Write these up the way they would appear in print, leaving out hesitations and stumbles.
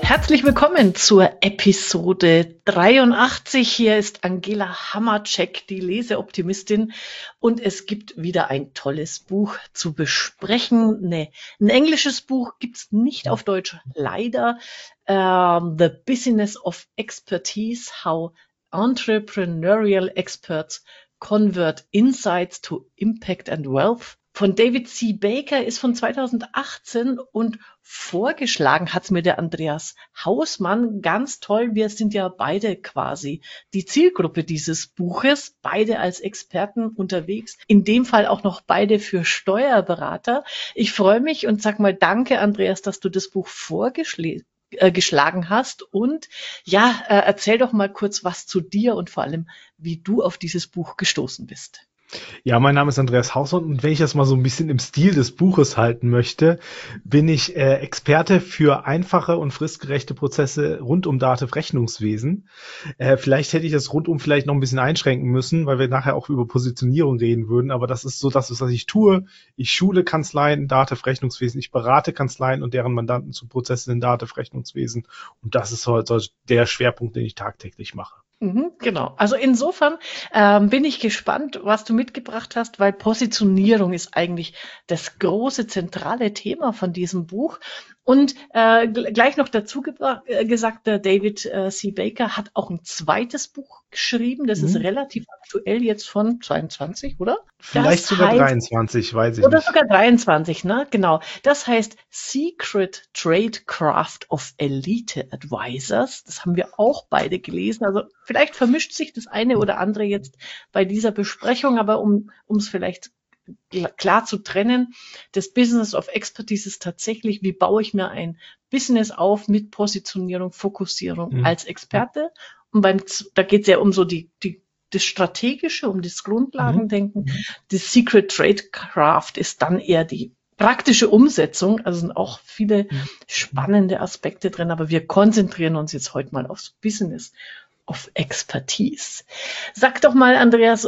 Herzlich willkommen zur Episode 83. Hier ist Angela Hammercheck, die Leseoptimistin, und es gibt wieder ein tolles Buch zu besprechen. Nee, ein englisches Buch gibt's nicht auf Deutsch, leider. The Business of Expertise, How Entrepreneurial Experts Convert Insights to Impact and Wealth. Von David C. Baker, ist von 2018 und vorgeschlagen hat's mir der Andreas Hausmann. Ganz toll, wir sind ja beide quasi die Zielgruppe dieses Buches, beide als Experten unterwegs, in dem Fall auch noch beide für Steuerberater. Ich freue mich und sag mal danke, Andreas, dass du das Buch geschlagen hast, und ja, erzähl doch mal kurz was zu dir und vor allem, wie du auf dieses Buch gestoßen bist. Ja, mein Name ist Andreas Hausmann, und wenn ich das mal so ein bisschen im Stil des Buches halten möchte, bin ich Experte für einfache und fristgerechte Prozesse rund um Dativ-Rechnungswesen. Vielleicht hätte ich das rundum vielleicht noch ein bisschen einschränken müssen, weil wir nachher auch über Positionierung reden würden, aber das ist so das, was ich tue. Ich schule Kanzleien in Dativ-Rechnungswesen, ich berate Kanzleien und deren Mandanten zu Prozessen in Dativ-Rechnungswesen, und das ist heute der Schwerpunkt, den ich tagtäglich mache. Genau. Also insofern bin ich gespannt, was du mitgebracht hast, weil Positionierung ist eigentlich das große zentrale Thema von diesem Buch. Und gleich noch dazu gesagt, der David C. Baker hat auch ein zweites Buch geschrieben. Das ist relativ aktuell, jetzt von 22, oder? Vielleicht sogar 23, weiß ich nicht. Oder sogar 23, ne? Genau. Das heißt Secret Tradecraft of Elite Advisors. Das haben wir auch beide gelesen. Also vielleicht vermischt sich das eine oder andere jetzt bei dieser Besprechung, aber um es vielleicht klar zu trennen, das Business of Expertise ist tatsächlich, wie baue ich mir ein Business auf mit Positionierung, Fokussierung als Experte. Und da geht es ja um so das Strategische, um das Grundlagendenken. Das Secret Tradecraft ist dann eher die praktische Umsetzung. Also sind auch viele spannende Aspekte drin, aber wir konzentrieren uns jetzt heute mal aufs Business of Expertise. Sag doch mal, Andreas,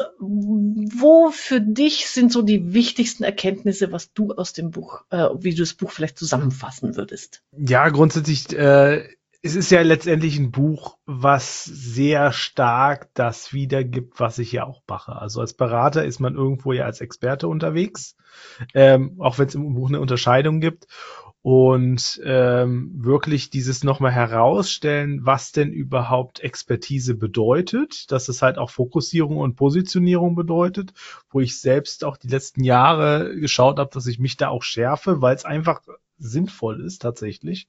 wo für dich sind so die wichtigsten Erkenntnisse, was du aus dem Buch, wie du das Buch vielleicht zusammenfassen würdest? Ja, grundsätzlich, es ist ja letztendlich ein Buch, was sehr stark das wiedergibt, was ich ja auch mache. Also als Berater ist man irgendwo ja als Experte unterwegs, auch wenn es im Buch eine Unterscheidung gibt. Und wirklich dieses nochmal herausstellen, was denn überhaupt Expertise bedeutet, dass es halt auch Fokussierung und Positionierung bedeutet, wo ich selbst auch die letzten Jahre geschaut habe, dass ich mich da auch schärfe, weil es einfach sinnvoll ist tatsächlich,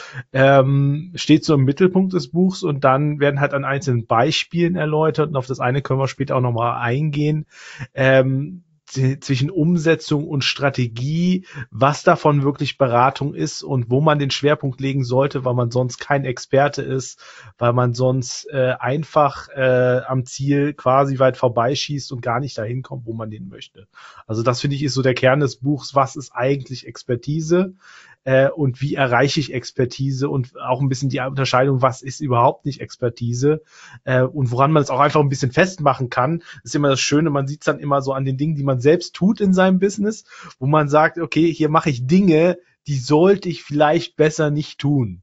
steht so im Mittelpunkt des Buchs, und dann werden halt an einzelnen Beispielen erläutert, und auf das eine können wir später auch nochmal eingehen, zwischen Umsetzung und Strategie, was davon wirklich Beratung ist und wo man den Schwerpunkt legen sollte, weil man sonst kein Experte ist, weil man sonst einfach am Ziel quasi weit vorbeischießt und gar nicht dahin kommt, wo man hin möchte. Also das, finde ich, ist so der Kern des Buchs. Was ist eigentlich Expertise? Und wie erreiche ich Expertise, und auch ein bisschen die Unterscheidung, was ist überhaupt nicht Expertise, und woran man es auch einfach ein bisschen festmachen kann. Das ist immer das Schöne, man sieht es dann immer so an den Dingen, die man selbst tut in seinem Business, wo man sagt, okay, hier mache ich Dinge, die sollte ich vielleicht besser nicht tun.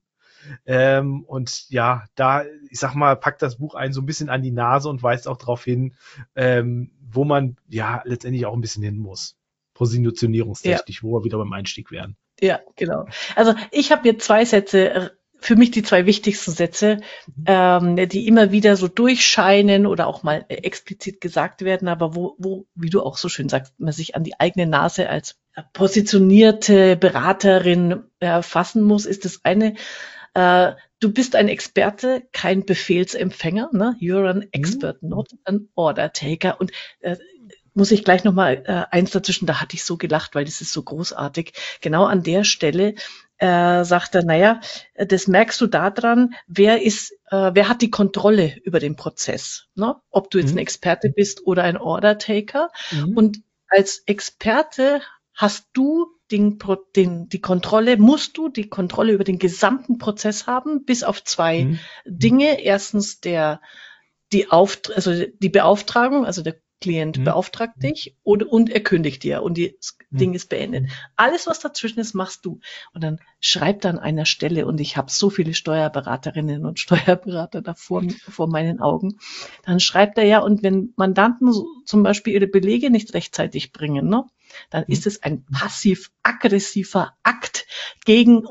Und ja, da, ich sag mal, packt das Buch einen so ein bisschen an die Nase und weist auch darauf hin, wo man ja letztendlich auch ein bisschen hin muss. Positionierungstechnisch, wo wir wieder beim Einstieg wären. Ja, genau. Also ich habe hier zwei Sätze, für mich die zwei wichtigsten Sätze, die immer wieder so durchscheinen oder auch mal explizit gesagt werden, aber wo, wie du auch so schön sagst, man sich an die eigene Nase als positionierte Beraterin fassen muss, ist das eine: Du bist ein Experte, kein Befehlsempfänger, ne? You're an expert, not an order taker. Und muss ich gleich nochmal eins dazwischen, da hatte ich so gelacht, weil das ist so großartig. Genau an der Stelle sagt er, naja, das merkst du daran, wer hat die Kontrolle über den Prozess, ne? Ob du jetzt ein Experte bist oder ein Order Taker. Und als Experte hast du die Kontrolle, musst du die Kontrolle über den gesamten Prozess haben, bis auf zwei Dinge. Erstens die Beauftragung, also Klient beauftragt dich und er kündigt dir und das Ding ist beendet. Alles, was dazwischen ist, machst du. Und dann schreibt an einer Stelle, und ich habe so viele Steuerberaterinnen und Steuerberater da vor meinen Augen, dann schreibt er ja, und wenn Mandanten zum Beispiel ihre Belege nicht rechtzeitig bringen, ne, dann ist es ein passiv-aggressiver Akt gegen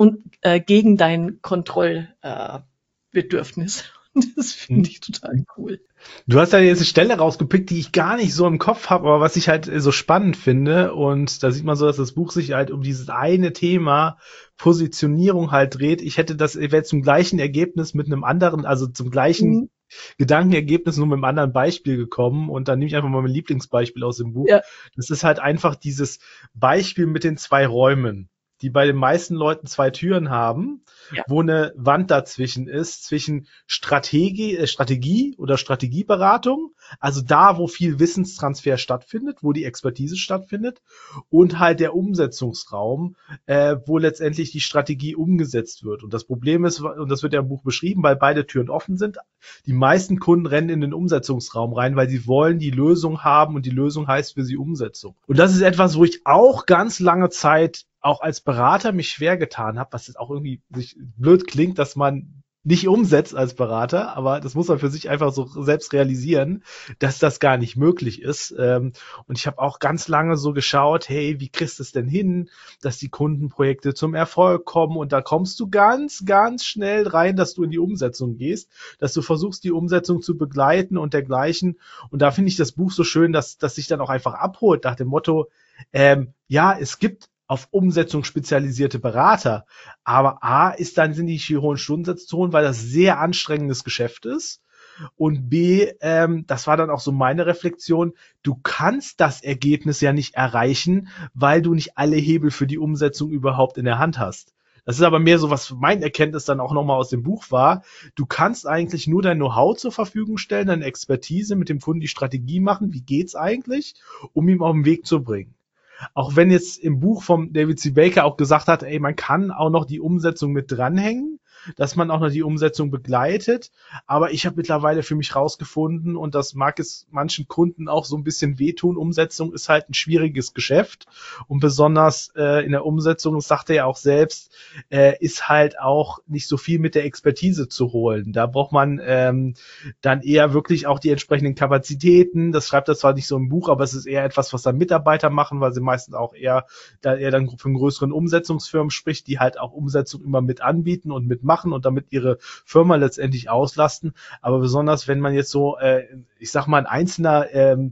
dein Kontrollbedürfnis. Das finde ich total cool. Du hast ja jetzt eine Stelle rausgepickt, die ich gar nicht so im Kopf habe, aber was ich halt so spannend finde. Und da sieht man so, dass das Buch sich halt um dieses eine Thema Positionierung halt dreht. Ich wäre zum gleichen Ergebnis mit einem anderen, also zum gleichen Gedankenergebnis nur mit einem anderen Beispiel gekommen. Und dann nehme ich einfach mal mein Lieblingsbeispiel aus dem Buch. Ja. Das ist halt einfach dieses Beispiel mit den 2 Räumen, die bei den meisten Leuten 2 Türen haben, wo eine Wand dazwischen ist, zwischen Strategie oder Strategieberatung, also da, wo viel Wissenstransfer stattfindet, wo die Expertise stattfindet, und halt der Umsetzungsraum, wo letztendlich die Strategie umgesetzt wird. Und das Problem ist, und das wird ja im Buch beschrieben, weil beide Türen offen sind, die meisten Kunden rennen in den Umsetzungsraum rein, weil sie wollen die Lösung haben, und die Lösung heißt für sie Umsetzung. Und das ist etwas, wo ich auch ganz lange Zeit auch als Berater mich schwer getan habe, was jetzt auch irgendwie blöd klingt, dass man nicht umsetzt als Berater, aber das muss man für sich einfach so selbst realisieren, dass das gar nicht möglich ist. Und ich habe auch ganz lange so geschaut, hey, wie kriegst du es denn hin, dass die Kundenprojekte zum Erfolg kommen? Und da kommst du ganz, ganz schnell rein, dass du in die Umsetzung gehst, dass du versuchst, die Umsetzung zu begleiten und dergleichen. Und da finde ich das Buch so schön, dass sich dann auch einfach abholt nach dem Motto, ja, es gibt auf Umsetzung spezialisierte Berater. Aber sind die hohen Stundensätze zu holen, weil das sehr anstrengendes Geschäft ist. Und B, das war dann auch so meine Reflexion, du kannst das Ergebnis ja nicht erreichen, weil du nicht alle Hebel für die Umsetzung überhaupt in der Hand hast. Das ist aber mehr so, was mein Erkenntnis dann auch nochmal aus dem Buch war. Du kannst eigentlich nur dein Know-how zur Verfügung stellen, deine Expertise, mit dem Kunden die Strategie machen, wie geht's eigentlich, um ihm auf den Weg zu bringen. Auch wenn jetzt im Buch vom David C. Baker auch gesagt hat, ey, man kann auch noch die Umsetzung mit dranhängen, dass man auch noch die Umsetzung begleitet. Aber ich habe mittlerweile für mich rausgefunden, und das mag es manchen Kunden auch so ein bisschen wehtun, Umsetzung ist halt ein schwieriges Geschäft. Und besonders in der Umsetzung, das sagt er ja auch selbst, ist halt auch nicht so viel mit der Expertise zu holen. Da braucht man dann eher wirklich auch die entsprechenden Kapazitäten. Das schreibt er zwar nicht so im Buch, aber es ist eher etwas, was dann Mitarbeiter machen, weil sie meistens auch eher dann von größeren Umsetzungsfirmen spricht, die halt auch Umsetzung immer mit anbieten und mitmachen und damit ihre Firma letztendlich auslasten. Aber besonders, wenn man jetzt so, ich sag mal, ein einzelner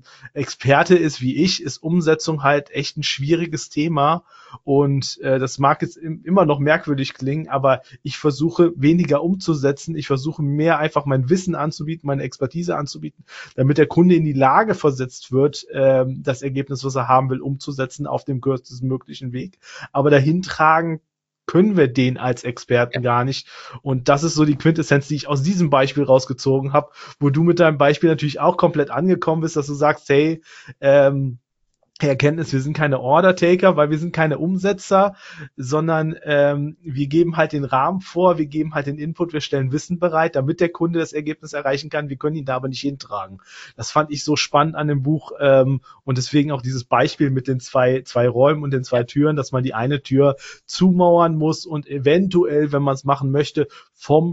Experte ist wie ich, ist Umsetzung halt echt ein schwieriges Thema. Und das mag jetzt immer noch merkwürdig klingen, aber ich versuche weniger umzusetzen. Ich versuche mehr einfach mein Wissen anzubieten, meine Expertise anzubieten, damit der Kunde in die Lage versetzt wird, das Ergebnis, was er haben will, umzusetzen auf dem kürzesten möglichen Weg. Aber dahin tragen können wir den als Experten gar nicht. Und das ist so die Quintessenz, die ich aus diesem Beispiel rausgezogen habe, wo du mit deinem Beispiel natürlich auch komplett angekommen bist, dass du sagst, hey, Erkenntnis, wir sind keine Order-Taker, weil wir sind keine Umsetzer, sondern wir geben halt den Rahmen vor, wir geben halt den Input, wir stellen Wissen bereit, damit der Kunde das Ergebnis erreichen kann. Wir können ihn da aber nicht hintragen. Das fand ich so spannend an dem Buch und deswegen auch dieses Beispiel mit den zwei Räumen und den 2 Türen, dass man die eine Tür zumauern muss und eventuell, wenn man es machen möchte, vom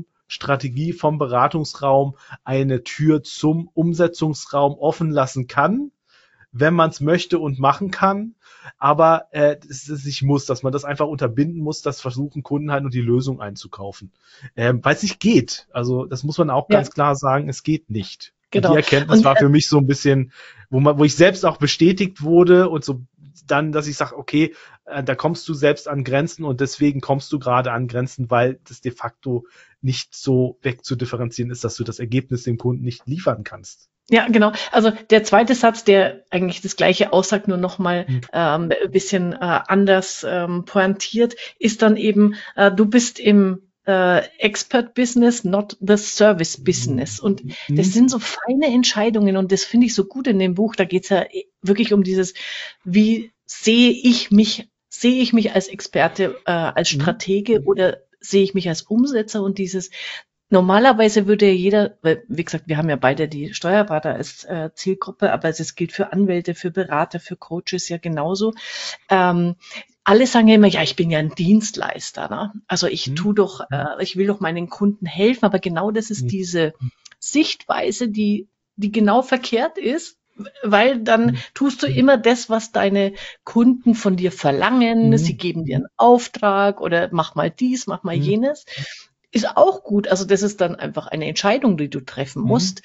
Beratungsraum eine Tür zum Umsetzungsraum offen lassen kann, wenn man es möchte und machen kann, aber es ist nicht muss, dass man das einfach unterbinden muss, das versuchen Kunden halt nur die Lösung einzukaufen. Weil es nicht geht. Also das muss man auch ganz klar sagen, es geht nicht. Genau. Und die Erkenntnis war für mich so ein bisschen, wo ich selbst auch bestätigt wurde und so dann, dass ich sage, okay, da kommst du selbst an Grenzen und deswegen kommst du gerade an Grenzen, weil das de facto nicht so wegzudifferenzieren ist, dass du das Ergebnis dem Kunden nicht liefern kannst. Ja, genau. Also der zweite Satz, der eigentlich das Gleiche aussagt, nur nochmal ein bisschen anders pointiert, ist dann eben, du bist im Expert-Business, not the Service-Business. Und das sind so feine Entscheidungen und das finde ich so gut in dem Buch. Da geht's ja wirklich um dieses, wie sehe ich mich als Experte, als Stratege oder sehe ich mich als Umsetzer und dieses, Normalerweise würde ja jeder, weil, wie gesagt, wir haben ja beide die Steuerberater als Zielgruppe, aber es gilt für Anwälte, für Berater, für Coaches ja genauso. Ähm, Alle sagen ja immer, ja, ich bin ja ein Dienstleister. Ne? Also ich will doch meinen Kunden helfen, aber genau das ist diese Sichtweise, die genau verkehrt ist, weil dann tust du immer das, was deine Kunden von dir verlangen. Sie geben dir einen Auftrag oder mach mal dies, mach mal jenes. Ist auch gut. Also das ist dann einfach eine Entscheidung, die du treffen musst.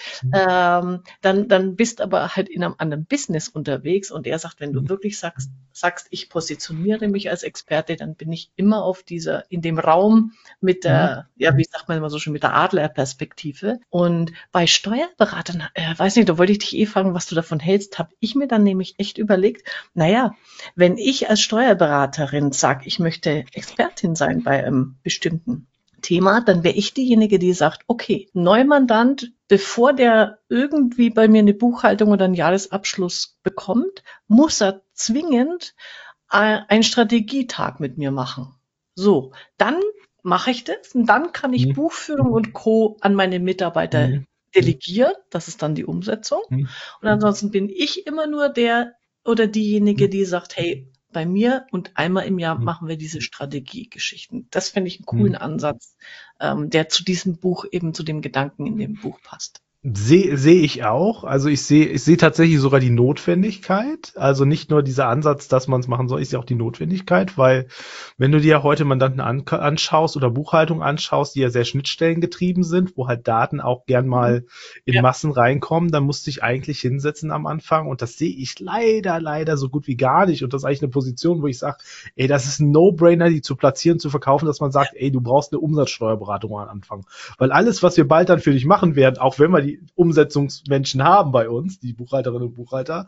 Dann bist aber halt in einem anderen Business unterwegs und er sagt, wenn du wirklich sagst, ich positioniere mich als Experte, dann bin ich immer in dem Raum mit der, ja, wie sagt man immer so schön, mit der Adlerperspektive. Und bei Steuerberatern, weiß nicht, da wollte ich dich fragen, was du davon hältst, habe ich mir dann nämlich echt überlegt, naja, wenn ich als Steuerberaterin sage, ich möchte Expertin sein bei einem bestimmten Thema, dann wäre ich diejenige, die sagt, okay, Neumandant, bevor der irgendwie bei mir eine Buchhaltung oder einen Jahresabschluss bekommt, muss er zwingend einen Strategietag mit mir machen. So, dann mache ich das und dann kann ich Buchführung und Co. an meine Mitarbeiter delegieren. Das ist dann die Umsetzung. Und ansonsten bin ich immer nur der oder diejenige, die sagt, hey, bei mir und einmal im Jahr machen wir diese Strategiegeschichten. Das finde ich einen coolen Ansatz, der zu diesem Buch, eben zu dem Gedanken in dem Buch passt. Sehe ich auch. Also ich sehe tatsächlich sogar die Notwendigkeit. Also nicht nur dieser Ansatz, dass man es machen soll, ich sehe auch die Notwendigkeit, weil wenn du dir ja heute Mandanten anschaust oder Buchhaltung anschaust, die ja sehr schnittstellengetrieben sind, wo halt Daten auch gern mal in Massen reinkommen, dann musst du dich eigentlich hinsetzen am Anfang und das sehe ich leider so gut wie gar nicht. Und das ist eigentlich eine Position, wo ich sage, ey, das ist ein No-Brainer, die zu platzieren, zu verkaufen, dass man sagt, ey, du brauchst eine Umsatzsteuerberatung am Anfang. Weil alles, was wir bald dann für dich machen werden, auch wenn wir die Umsetzungsmenschen haben bei uns, die Buchhalterinnen und Buchhalter.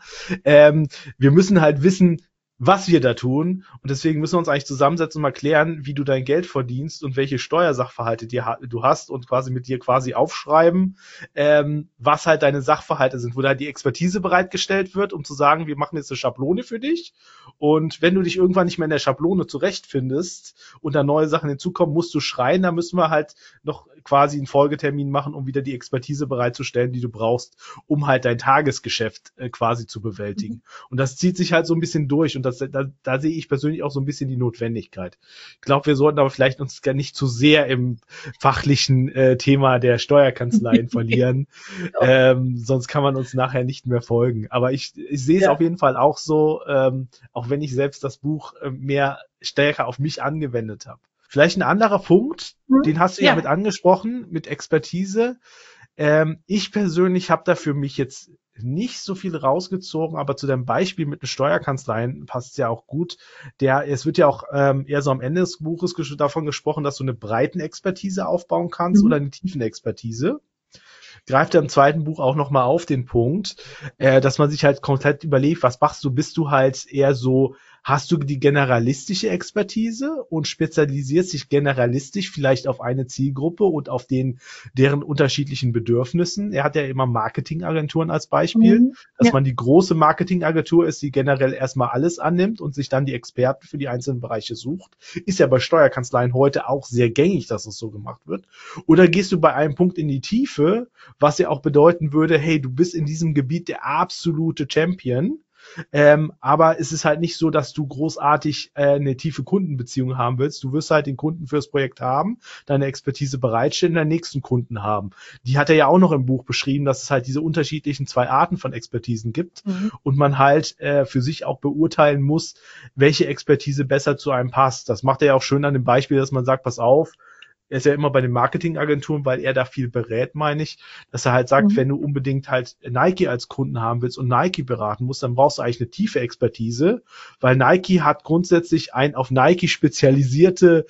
Wir müssen halt wissen, was wir da tun. Und deswegen müssen wir uns eigentlich zusammensetzen und mal klären, wie du dein Geld verdienst und welche Steuersachverhalte du hast und quasi mit dir quasi aufschreiben, was halt deine Sachverhalte sind, wo da die Expertise bereitgestellt wird, um zu sagen, wir machen jetzt eine Schablone für dich. Und wenn du dich irgendwann nicht mehr in der Schablone zurechtfindest und da neue Sachen hinzukommen, musst du schreien, da müssen wir halt noch quasi einen Folgetermin machen, um wieder die Expertise bereitzustellen, die du brauchst, um halt dein Tagesgeschäft quasi zu bewältigen. Und das zieht sich halt so ein bisschen durch und da sehe ich persönlich auch so ein bisschen die Notwendigkeit. Ich glaube, wir sollten aber vielleicht uns gar nicht zu sehr im fachlichen Thema der Steuerkanzleien verlieren, sonst kann man uns nachher nicht mehr folgen. Aber ich sehe es auf jeden Fall auch so, auch wenn ich selbst das Buch mehr stärker auf mich angewendet habe. Vielleicht ein anderer Punkt, den hast du ja mit angesprochen, mit Expertise. Ich persönlich habe da für mich jetzt nicht so viel rausgezogen, aber zu deinem Beispiel mit den Steuerkanzleien passt es ja auch gut. Es wird ja auch eher so am Ende des Buches davon gesprochen, dass du eine breiten Expertise aufbauen kannst oder eine tiefen Expertise. Greift er im zweiten Buch auch nochmal auf den Punkt, dass man sich halt komplett überlegt, was machst du? Bist du halt eher so, hast du die generalistische Expertise und spezialisierst dich generalistisch vielleicht auf eine Zielgruppe und auf deren unterschiedlichen Bedürfnissen? Er hat ja immer Marketingagenturen als Beispiel, dass man die große Marketingagentur ist, die generell erstmal alles annimmt und sich dann die Experten für die einzelnen Bereiche sucht. Ist ja bei Steuerkanzleien heute auch sehr gängig, dass es so gemacht wird. Oder gehst du bei einem Punkt in die Tiefe, was ja auch bedeuten würde, hey, du bist in diesem Gebiet der absolute Champion, aber es ist halt nicht so, dass du großartig eine tiefe Kundenbeziehung haben willst. Du wirst halt den Kunden fürs Projekt haben, deine Expertise bereitstellen, deinen nächsten Kunden haben. Die hat er ja auch noch im Buch beschrieben, dass es halt diese unterschiedlichen zwei Arten von Expertisen gibt und man halt für sich auch beurteilen muss, welche Expertise besser zu einem passt. Das macht er ja auch schön an dem Beispiel, dass man sagt, pass auf, er ist ja immer bei den Marketingagenturen, weil er da viel berät, meine ich, dass er halt sagt, wenn du unbedingt halt Nike als Kunden haben willst und Nike beraten musst, dann brauchst du eigentlich eine tiefe Expertise, weil Nike hat grundsätzlich ein auf Nike spezialisierte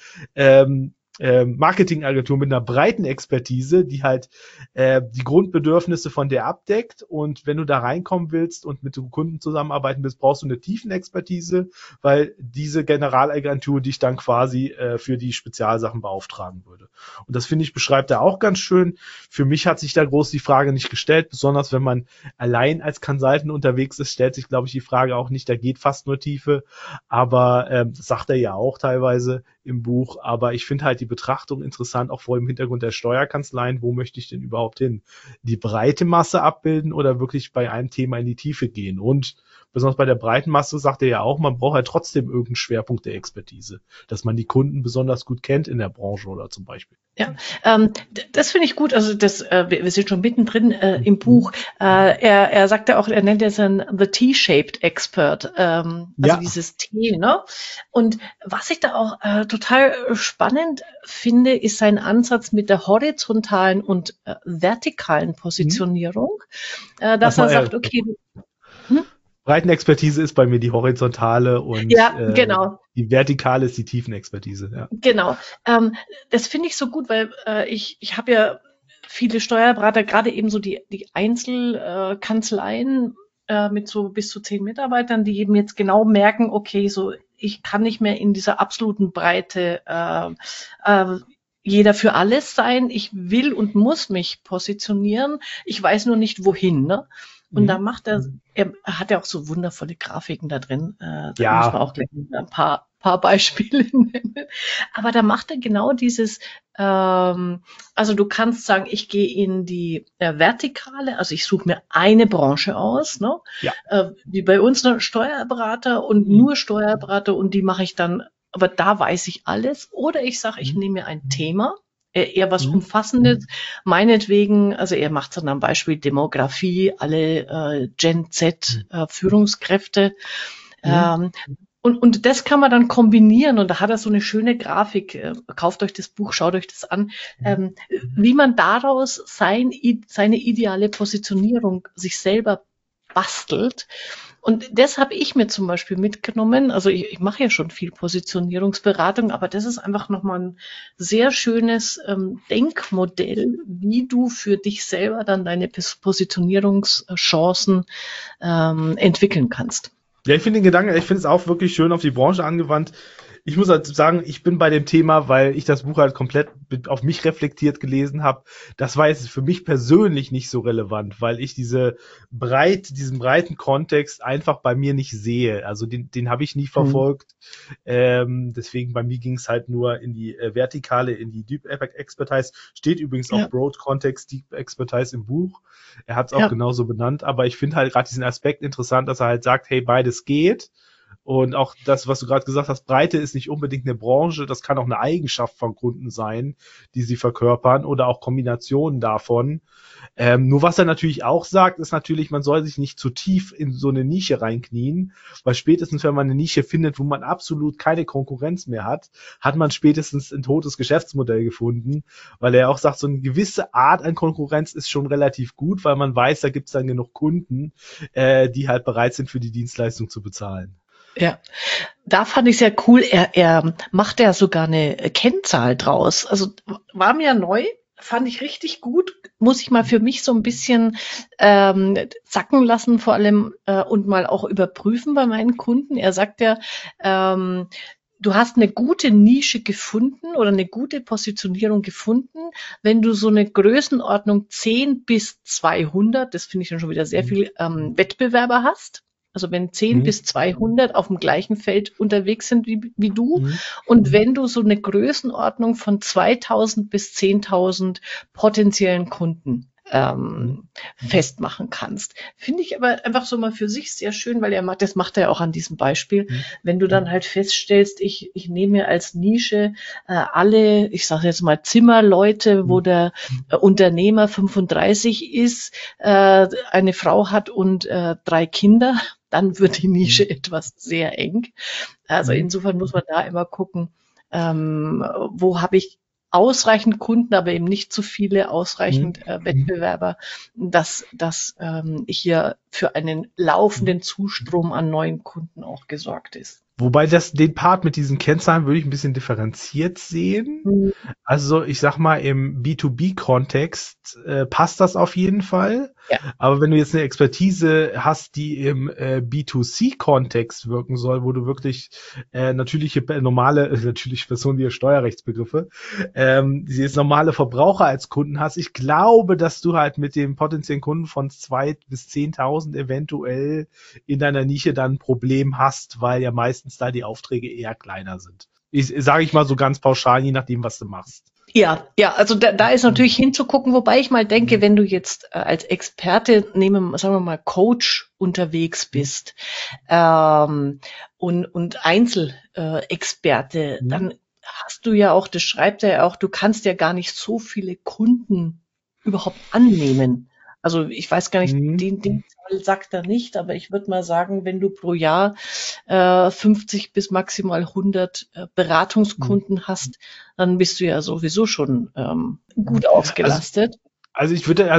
Marketingagentur mit einer breiten Expertise, die halt die Grundbedürfnisse von der abdeckt, und wenn du da reinkommen willst und mit dem Kunden zusammenarbeiten willst, brauchst du eine tiefen Expertise, weil diese Generalagentur dich dann quasi für die Spezialsachen beauftragen würde. Und das, finde ich, beschreibt er auch ganz schön. Für mich hat sich da groß die Frage nicht gestellt, besonders wenn man allein als Consultant unterwegs ist, stellt sich, glaube ich, die Frage auch nicht, da geht fast nur Tiefe, aber das sagt er ja auch teilweise im Buch, aber ich finde halt die Betrachtung interessant, auch vor dem Hintergrund der Steuerkanzleien, wo möchte ich denn überhaupt hin? Die breite Masse abbilden oder wirklich bei einem Thema in die Tiefe gehen? Und besonders bei der breiten Masse sagt er ja auch, man braucht ja trotzdem irgendeinen Schwerpunkt der Expertise, dass man die Kunden besonders gut kennt in der Branche oder zum Beispiel. Ja, das finde ich gut. Also wir sind schon mittendrin im Buch. Er sagt ja auch, er nennt es ein The T-Shaped Expert, also dieses T, ne? Und was ich da auch total spannend finde, ist sein Ansatz mit der horizontalen und vertikalen Positionierung, dass er sagt, okay, Breitenexpertise ist bei mir die horizontale und genau. Die vertikale ist die Tiefenexpertise. Ja. Genau. Das finde ich so gut, weil ich habe ja viele Steuerberater, gerade eben so die Einzelkanzleien mit so bis zu 10 Mitarbeitern, die eben jetzt genau merken, okay, so ich kann nicht mehr in dieser absoluten Breite jeder für alles sein. Ich will und muss mich positionieren. Ich weiß nur nicht wohin, ne? Und da macht er hat ja auch so wundervolle Grafiken da drin. Da muss man auch gleich ein paar Beispiele nennen. Aber da macht er genau dieses, also du kannst sagen, ich gehe in die Vertikale, also ich suche mir eine Branche aus, ne? Wie bei uns, ne? Steuerberater und nur Steuerberater und die mache ich dann, aber da weiß ich alles. Oder ich sage, ich nehme mir ein Thema, eher was Umfassendes, meinetwegen, also er macht dann am Beispiel Demografie, alle Gen Z Führungskräfte, und das kann man dann kombinieren und da hat er so eine schöne Grafik, kauft euch das Buch, schaut euch das an, wie man daraus seine ideale Positionierung sich selber bastelt. Und das habe ich mir zum Beispiel mitgenommen. Also ich mache ja schon viel Positionierungsberatung, aber das ist einfach nochmal ein sehr schönes Denkmodell, wie du für dich selber dann deine Positionierungschancen entwickeln kannst. Ja, ich finde den Gedanken, ich finde es auch wirklich schön auf die Branche angewandt. Ich muss halt sagen, ich bin bei dem Thema, weil ich das Buch halt komplett auf mich reflektiert gelesen habe. Das war jetzt für mich persönlich nicht so relevant, weil ich diesen breiten Kontext einfach bei mir nicht sehe. Also den habe ich nie verfolgt. Deswegen bei mir ging es halt nur in die Vertikale, in die Deep Expertise. Steht übrigens auch Broad Context Deep Expertise im Buch. Er hat es auch genauso benannt. Aber ich finde halt gerade diesen Aspekt interessant, dass er halt sagt, hey, beides geht. Und auch das, was du gerade gesagt hast, Breite ist nicht unbedingt eine Branche, das kann auch eine Eigenschaft von Kunden sein, die sie verkörpern oder auch Kombinationen davon. Nur was er natürlich auch sagt, ist natürlich, man soll sich nicht zu tief in so eine Nische reinknien, weil spätestens, wenn man eine Nische findet, wo man absolut keine Konkurrenz mehr hat, hat man spätestens ein totes Geschäftsmodell gefunden, weil er auch sagt, so eine gewisse Art an Konkurrenz ist schon relativ gut, weil man weiß, da gibt es dann genug Kunden, die halt bereit sind, für die Dienstleistung zu bezahlen. Ja, da fand ich sehr cool. Er macht ja sogar eine Kennzahl draus. Also war mir neu, fand ich richtig gut. Muss ich mal für mich so ein bisschen sacken lassen, vor allem und mal auch überprüfen bei meinen Kunden. Er sagt ja, du hast eine gute Nische gefunden oder eine gute Positionierung gefunden, wenn du so eine Größenordnung 10 bis 200, das finde ich dann schon wieder sehr viel, Wettbewerber hast. Also wenn 10 bis 200 auf dem gleichen Feld unterwegs sind wie du und wenn du so eine Größenordnung von 2000 bis 10.000 potenziellen Kunden festmachen kannst. Finde ich aber einfach so mal für sich sehr schön, weil das macht er auch an diesem Beispiel. Wenn du dann halt feststellst, ich nehme mir als Nische alle, ich sage jetzt mal Zimmerleute, wo der Unternehmer 35 ist, eine Frau hat und 3 Kinder, dann wird die Nische etwas sehr eng. Also insofern muss man da immer gucken, wo habe ich ausreichend Kunden, aber eben nicht zu viele ausreichend Wettbewerber, dass hier für einen laufenden Zustrom an neuen Kunden auch gesorgt ist. Wobei den Part mit diesen Kennzahlen würde ich ein bisschen differenziert sehen. Also ich sag mal, im B2B-Kontext passt das auf jeden Fall. Ja. Aber wenn du jetzt eine Expertise hast, die im B2C-Kontext wirken soll, wo du wirklich natürliche Personen, die Steuerrechtsbegriffe, die jetzt normale Verbraucher als Kunden hast, ich glaube, dass du halt mit dem potenziellen Kunden von 2.000 bis 10.000 eventuell in deiner Nische dann ein Problem hast, weil ja meistens da die Aufträge eher kleiner sind. Sage ich mal so ganz pauschal, je nachdem, was du machst. Ja, ja, also da ist natürlich hinzugucken, wobei ich mal denke, wenn du jetzt als Experte, sagen wir mal, Coach unterwegs bist und Einzelexperte, dann hast du ja auch, das schreibt er ja auch, du kannst ja gar nicht so viele Kunden überhaupt annehmen. Also ich weiß gar nicht, den Zahl sagt er nicht, aber ich würde mal sagen, wenn du pro Jahr 50 bis maximal 100 Beratungskunden hast, dann bist du ja sowieso schon gut ausgelastet. Also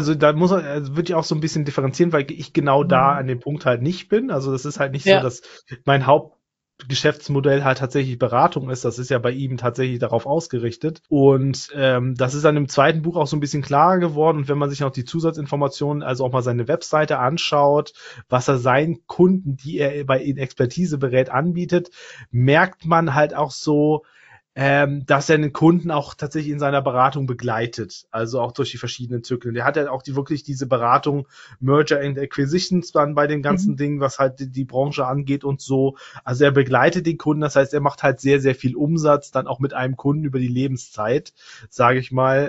würde ich auch so ein bisschen differenzieren, weil ich genau da an dem Punkt halt nicht bin. Also das ist halt nicht so, dass mein Hauptgeschäftsmodell halt tatsächlich Beratung ist. Das ist ja bei ihm tatsächlich darauf ausgerichtet. Und das ist dann im zweiten Buch auch so ein bisschen klarer geworden. Und wenn man sich noch die Zusatzinformationen, also auch mal seine Webseite anschaut, was er seinen Kunden, die er bei Expertise berät, anbietet, merkt man halt auch so, dass er den Kunden auch tatsächlich in seiner Beratung begleitet, also auch durch die verschiedenen Zyklen. Der hat ja auch wirklich diese Beratung Merger and Acquisitions dann bei den ganzen Dingen, was halt die Branche angeht und so. Also er begleitet den Kunden, das heißt, er macht halt sehr, sehr viel Umsatz dann auch mit einem Kunden über die Lebenszeit, sage ich mal.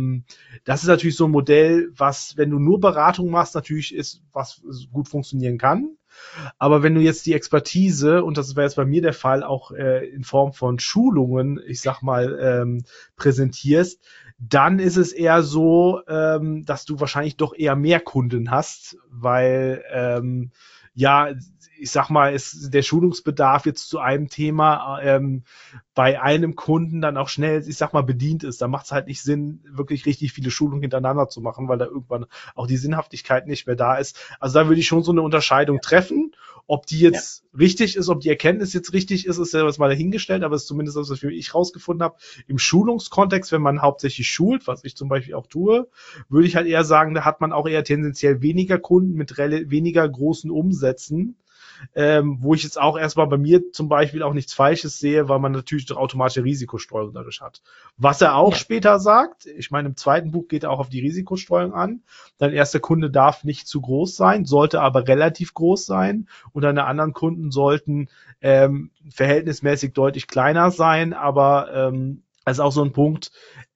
Das ist natürlich so ein Modell, was, wenn du nur Beratung machst, natürlich ist, was gut funktionieren kann. Aber wenn du jetzt die Expertise, und das wäre jetzt bei mir der Fall, auch in Form von Schulungen, ich sag mal, präsentierst, dann ist es eher so, dass du wahrscheinlich doch eher mehr Kunden hast, weil ja, ich sag mal, der Schulungsbedarf jetzt zu einem Thema bei einem Kunden dann auch schnell, ich sag mal, bedient ist. Da macht es halt nicht Sinn, wirklich richtig viele Schulungen hintereinander zu machen, weil da irgendwann auch die Sinnhaftigkeit nicht mehr da ist. Also da würde ich schon so eine Unterscheidung treffen. Ob die jetzt richtig ist, ob die Erkenntnis jetzt richtig ist, ist ja was mal dahingestellt, aber es ist zumindest das, was ich rausgefunden habe. Im Schulungskontext, wenn man hauptsächlich schult, was ich zum Beispiel auch tue, würde ich halt eher sagen, da hat man auch eher tendenziell weniger Kunden mit weniger großen Umsätzen, wo ich jetzt auch erstmal bei mir zum Beispiel auch nichts Falsches sehe, weil man natürlich doch automatische Risikostreuung dadurch hat. Was er auch später sagt, ich meine, im zweiten Buch geht er auch auf die Risikostreuung an. Dein erster Kunde darf nicht zu groß sein, sollte aber relativ groß sein und deine anderen Kunden sollten verhältnismäßig deutlich kleiner sein, aber das ist auch so ein Punkt,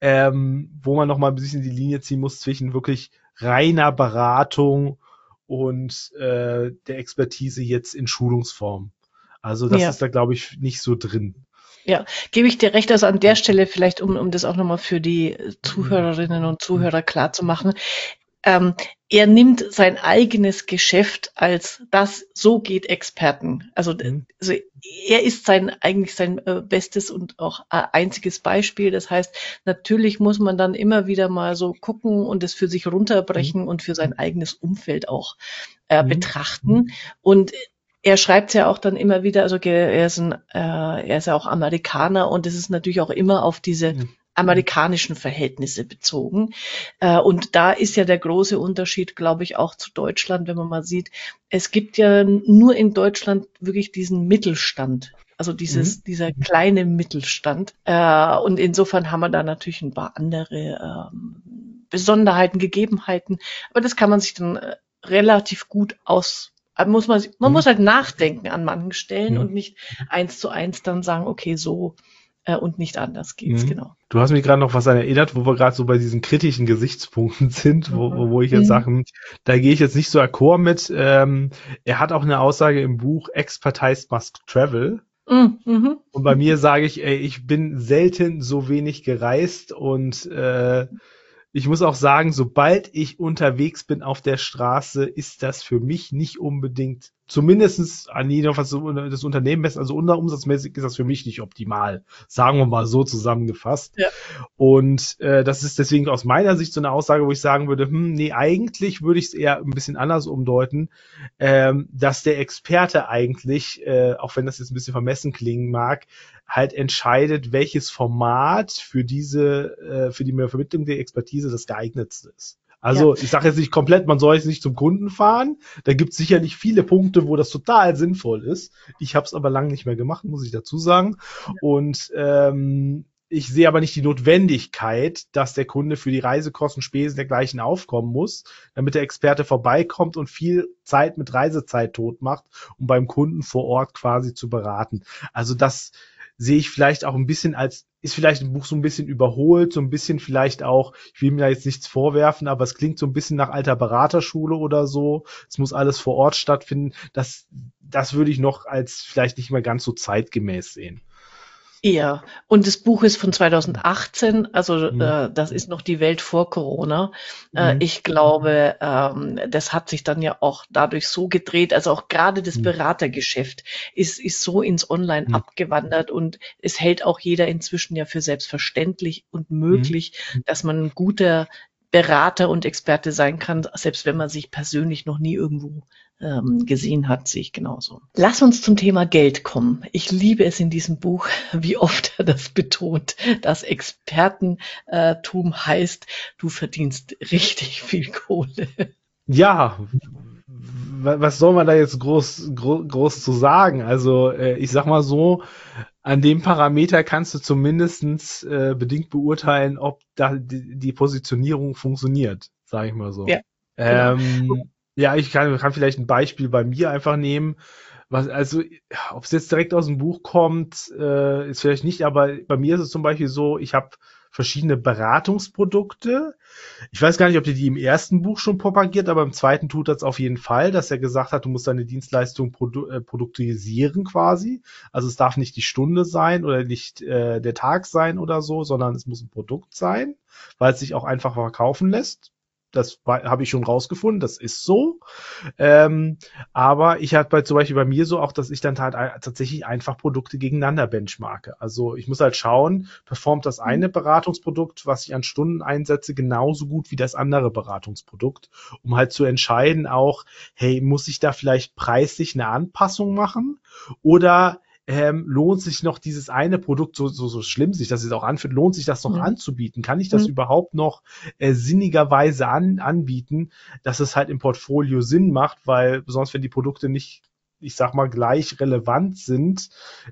wo man nochmal ein bisschen die Linie ziehen muss zwischen wirklich reiner Beratung und der Expertise jetzt in Schulungsform. Also das ist da, glaube ich, nicht so drin. Ja, gebe ich dir recht, also an der Stelle vielleicht, um das auch nochmal für die Zuhörerinnen und Zuhörer klar zu machen, er nimmt sein eigenes Geschäft als das, so geht Experten. Also er ist eigentlich sein bestes und auch einziges Beispiel. Das heißt, natürlich muss man dann immer wieder mal so gucken und es für sich runterbrechen und für sein eigenes Umfeld auch betrachten. Und er schreibt ja auch dann immer wieder, also er ist ja auch Amerikaner und es ist natürlich auch immer auf diese amerikanischen Verhältnisse bezogen. Und da ist ja der große Unterschied, glaube ich, auch zu Deutschland, wenn man mal sieht, es gibt ja nur in Deutschland wirklich diesen Mittelstand. Also dieser kleine Mittelstand. Und insofern haben wir da natürlich ein paar andere Besonderheiten, Gegebenheiten. Aber das kann man sich dann relativ gut man muss halt nachdenken an manchen Stellen und nicht 1:1 dann sagen, okay, so und nicht anders geht's, genau. Du hast mich gerade noch was erinnert, wo wir gerade so bei diesen kritischen Gesichtspunkten sind, wo ich jetzt sage, da gehe ich jetzt nicht so d'accord mit. Er hat auch eine Aussage im Buch, Expertise must travel. Und bei mir sage ich, ich bin selten so wenig gereist und ich muss auch sagen, sobald ich unterwegs bin auf der Straße, ist das für mich nicht unbedingt, zumindestens an jeder, was das Unternehmen ist, also umsatzmäßig ist das für mich nicht optimal. Sagen wir mal so zusammengefasst. Ja. Und das ist deswegen aus meiner Sicht so eine Aussage, wo ich sagen würde, nee, eigentlich würde ich es eher ein bisschen anders umdeuten, dass der Experte eigentlich, auch wenn das jetzt ein bisschen vermessen klingen mag, halt entscheidet, welches Format für die Vermittlung der Expertise das geeignetste ist. Also ich sage jetzt nicht komplett, man soll jetzt nicht zum Kunden fahren. Da gibt es sicherlich viele Punkte, wo das total sinnvoll ist. Ich habe es aber lange nicht mehr gemacht, muss ich dazu sagen. Und ich sehe aber nicht die Notwendigkeit, dass der Kunde für die Reisekosten, Spesen dergleichen aufkommen muss, damit der Experte vorbeikommt und viel Zeit mit Reisezeit tot macht, um beim Kunden vor Ort quasi zu beraten. Also das sehe ich vielleicht auch ein bisschen ist vielleicht ein Buch so ein bisschen überholt, so ein bisschen vielleicht auch, ich will mir da jetzt nichts vorwerfen, aber es klingt so ein bisschen nach alter Beraterschule oder so. Es muss alles vor Ort stattfinden. Das würde ich noch als vielleicht nicht mehr ganz so zeitgemäß sehen. Ja, und das Buch ist von 2018, also Mhm. das ist noch die Welt vor Corona. Mhm. Ich glaube, das hat sich dann ja auch dadurch so gedreht, also auch gerade das Mhm. Beratergeschäft ist so ins Online Mhm. abgewandert und es hält auch jeder inzwischen ja für selbstverständlich und Mhm. möglich, dass man ein guter Berater und Experte sein kann, selbst wenn man sich persönlich noch nie irgendwo gesehen hat, sehe ich genauso. Lass uns zum Thema Geld kommen. Ich liebe es in diesem Buch, wie oft er das betont, dass Expertentum heißt, du verdienst richtig viel Kohle. Ja, was soll man da jetzt groß zu sagen? Also ich sag mal so, an dem Parameter kannst du zumindestens bedingt beurteilen, ob da die Positionierung funktioniert, sage ich mal so. Ja, genau. Ja, ich kann vielleicht ein Beispiel bei mir einfach nehmen. Also, ob es jetzt direkt aus dem Buch kommt, ist vielleicht nicht, aber bei mir ist es zum Beispiel so, ich habe verschiedene Beratungsprodukte. Ich weiß gar nicht, ob der die im ersten Buch schon propagiert, aber im zweiten tut das auf jeden Fall, dass er gesagt hat, du musst deine Dienstleistung produktisieren quasi. Also es darf nicht die Stunde sein oder nicht der Tag sein oder so, sondern es muss ein Produkt sein, weil es sich auch einfach verkaufen lässt. Das habe ich schon rausgefunden, das ist so. Ähm, aber ich habe zum Beispiel bei mir so auch, dass ich dann tatsächlich einfach Produkte gegeneinander benchmarke. Also ich muss halt schauen, performt das eine Beratungsprodukt, was ich an Stunden einsetze, genauso gut wie das andere Beratungsprodukt, um halt zu entscheiden auch, hey, muss ich da vielleicht preislich eine Anpassung machen oder lohnt sich noch dieses eine Produkt, so schlimm sich das jetzt auch anfühlt, lohnt sich das noch Mhm. anzubieten? Kann ich das überhaupt noch sinnigerweise anbieten, dass es halt im Portfolio Sinn macht, weil sonst, wenn die Produkte nicht, ich sag mal, gleich relevant sind,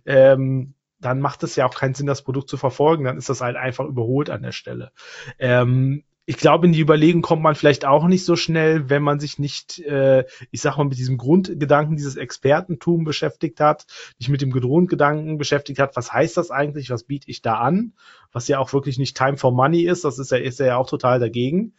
dann macht es ja auch keinen Sinn, das Produkt zu verfolgen, dann ist das halt einfach überholt an der Stelle. Ich glaube, in die Überlegung kommt man vielleicht auch nicht so schnell, wenn man sich nicht, ich sag mal, mit diesem Grundgedanken dieses Expertentum beschäftigt hat, nicht mit dem Grundgedanken beschäftigt hat, was heißt das eigentlich, was biete ich da an, was ja auch wirklich nicht Time for Money ist, das ist er ja auch total dagegen.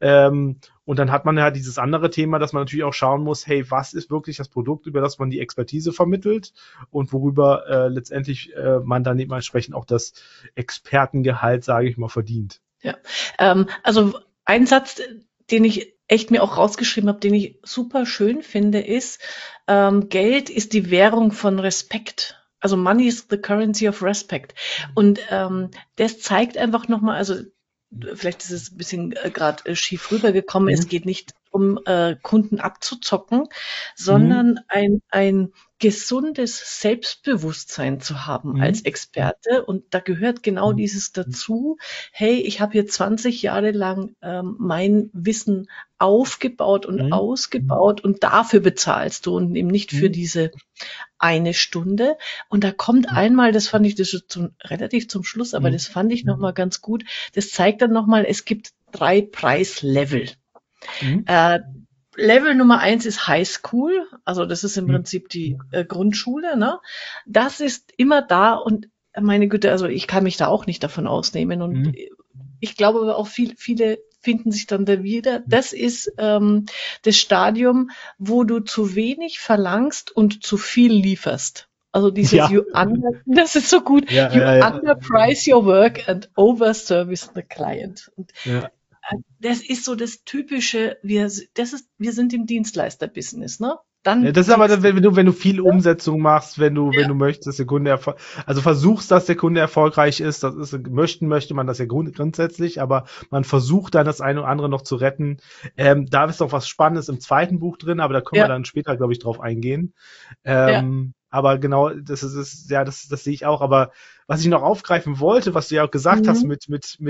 Und dann hat man ja dieses andere Thema, dass man natürlich auch schauen muss, hey, was ist wirklich das Produkt, über das man die Expertise vermittelt und worüber letztendlich man dann dementsprechend auch das Expertengehalt, sage ich mal, verdient. Ja, also ein Satz, den ich echt mir auch rausgeschrieben habe, den ich super schön finde, ist, Geld ist die Währung von Respekt. Also Money is the currency of respect. Und das zeigt einfach nochmal, also vielleicht ist es ein bisschen gerade schief rübergekommen, es Mhm. geht nicht um Kunden abzuzocken, Mhm. sondern ein gesundes Selbstbewusstsein zu haben als Mhm. Experte. Und da gehört genau Mhm. dieses dazu, hey, ich habe hier 20 Jahre lang mein Wissen aufgebaut und Mhm. ausgebaut und dafür bezahlst du und eben nicht für Mhm. diese eine Stunde. Und da kommt einmal, das fand ich, das ist relativ zum Schluss, aber Mhm. das fand ich nochmal ganz gut. Das zeigt dann nochmal, es gibt 3 Preislevel. Mhm. Äh, Level Nummer 1 ist High School, also das ist im Mhm. Prinzip die Grundschule, ne? Das ist immer da und meine Güte, also ich kann mich da auch nicht davon ausnehmen und Mhm. ich glaube aber auch viele finden sich dann da wieder. Das ist das Stadium, wo du zu wenig verlangst und zu viel lieferst. Also dieses Ja, das ist so gut, ja, you ja, ja, underprice your work and overservice the client. Und ja. das ist so das typische, wir sind im Dienstleister-Business, ne? Ja, Dann das ist aber, dann, kriegst du. wenn du viel Umsetzung machst, wenn Ja, du möchtest, dass der Kunde also versuchst, dass der Kunde erfolgreich ist, möchte man das ja grundsätzlich, aber man versucht dann das eine oder andere noch zu retten. Da ist noch was Spannendes im zweiten Buch drin, aber da können wir ja, dann später, glaube ich, drauf eingehen. ja. Aber genau, ja, das sehe ich auch. Aber was ich noch aufgreifen wollte, was du ja auch gesagt hast Mhm.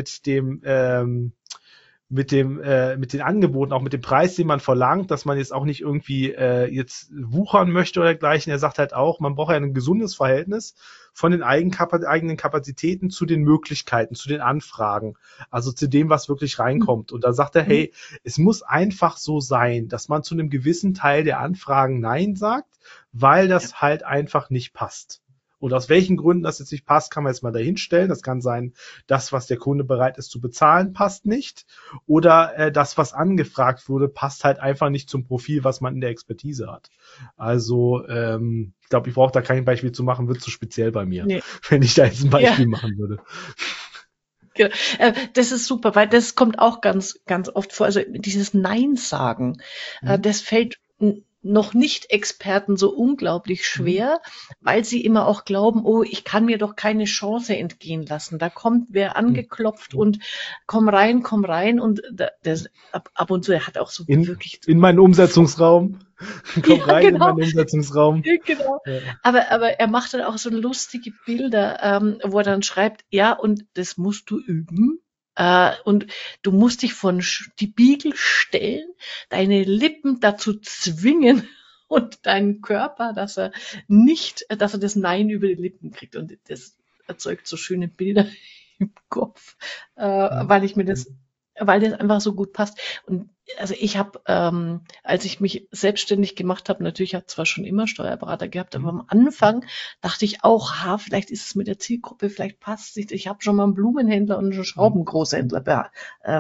mit den Angeboten, auch mit dem Preis, den man verlangt, dass man jetzt auch nicht irgendwie jetzt wuchern möchte oder dergleichen. Er sagt halt auch, man braucht ja ein gesundes Verhältnis von den eigenen Kapazitäten zu den Möglichkeiten, zu den Anfragen, also zu dem, was wirklich reinkommt. Und da sagt er, Mhm. hey, es muss einfach so sein, dass man zu einem gewissen Teil der Anfragen Nein sagt, weil Ja, das halt einfach nicht passt. Und aus welchen Gründen das jetzt nicht passt, kann man jetzt mal dahinstellen. Das kann sein, das, was der Kunde bereit ist zu bezahlen, passt nicht. Oder das, was angefragt wurde, passt halt einfach nicht zum Profil, was man in der Expertise hat. Also ich glaube, ich brauche da kein Beispiel zu machen, wird zu speziell bei mir, wenn ich da jetzt ein Beispiel machen würde. Genau. Das ist super, weil das kommt auch ganz, ganz oft vor. Also dieses Nein sagen, das fällt noch nicht Experten so unglaublich schwer, weil sie immer auch glauben, oh, ich kann mir doch keine Chance entgehen lassen. Da kommt wer angeklopft und komm rein und das, ab und zu, er hat auch so wirklich... In meinen Umsetzungsraum. Komm rein in meinen Umsetzungsraum. Genau. Ja. Aber er macht dann auch so lustige Bilder, wo er dann schreibt, ja, und das musst du üben. Und du musst dich vor die Spiegel stellen, deine Lippen dazu zwingen und deinen Körper, dass er das Nein über die Lippen kriegt. Und das erzeugt so schöne Bilder im Kopf, weil das einfach so gut passt. Und also ich habe, als ich mich selbstständig gemacht habe, natürlich hat zwar schon immer Steuerberater gehabt, aber am Anfang dachte ich auch, vielleicht ist es mit der Zielgruppe, vielleicht passt es nicht. Ich habe schon mal einen Blumenhändler und einen Schraubengroßhändler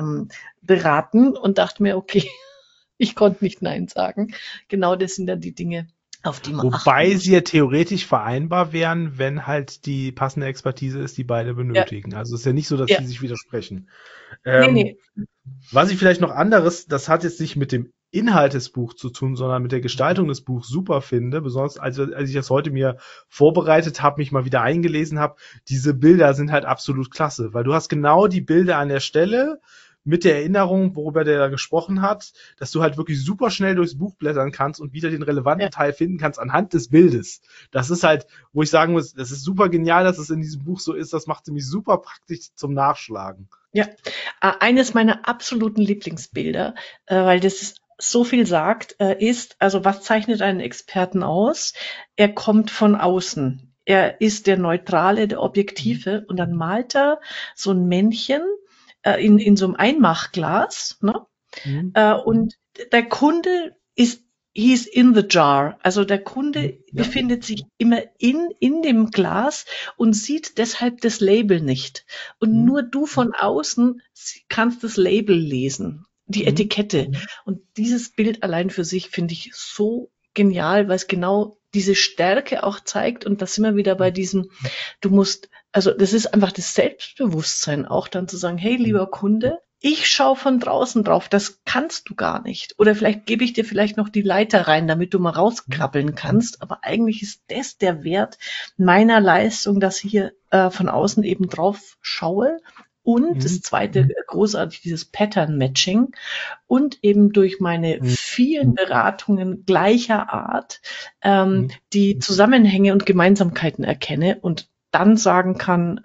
beraten und dachte mir, okay, ich konnte nicht Nein sagen. Genau das sind dann die Dinge, auf die man Wobei sie ja theoretisch vereinbar wären, wenn halt die passende Expertise ist, die beide benötigen. Ja. Also es ist ja nicht so, dass sie sich widersprechen. Nee. Was ich vielleicht noch anderes, das hat jetzt nicht mit dem Inhalt des Buchs zu tun, sondern mit der Gestaltung des Buchs super finde, besonders als ich das heute mir vorbereitet habe, mich mal wieder eingelesen habe, diese Bilder sind halt absolut klasse, weil du hast genau die Bilder an der Stelle, mit der Erinnerung, worüber der da gesprochen hat, dass du halt wirklich super schnell durchs Buch blättern kannst und wieder den relevanten Teil finden kannst anhand des Bildes. Das ist halt, wo ich sagen muss, das ist super genial, dass es in diesem Buch so ist. Das macht nämlich super praktisch zum Nachschlagen. Ja, eines meiner absoluten Lieblingsbilder, weil das so viel sagt, ist, also was zeichnet einen Experten aus? Er kommt von außen. Er ist der Neutrale, der Objektive und dann malt er so ein Männchen, in so einem Einmachglas, ne? Und der Kunde he's in the jar. Also der Kunde befindet sich immer in dem Glas und sieht deshalb das Label nicht. Und nur du von außen kannst das Label lesen, die Etikette. Und dieses Bild allein für sich finde ich so genial, weil es genau diese Stärke auch zeigt. Und da sind wir wieder bei diesem, also das ist einfach das Selbstbewusstsein, auch dann zu sagen, hey, lieber Kunde, ich schaue von draußen drauf, das kannst du gar nicht. Oder vielleicht gebe ich dir vielleicht noch die Leiter rein, damit du mal rauskrabbeln kannst. Aber eigentlich ist das der Wert meiner Leistung, dass ich hier von außen eben drauf schaue. Und das zweite, großartig, dieses Pattern-Matching. Und eben durch meine vielen Beratungen gleicher Art die Zusammenhänge und Gemeinsamkeiten erkenne und dann sagen kann,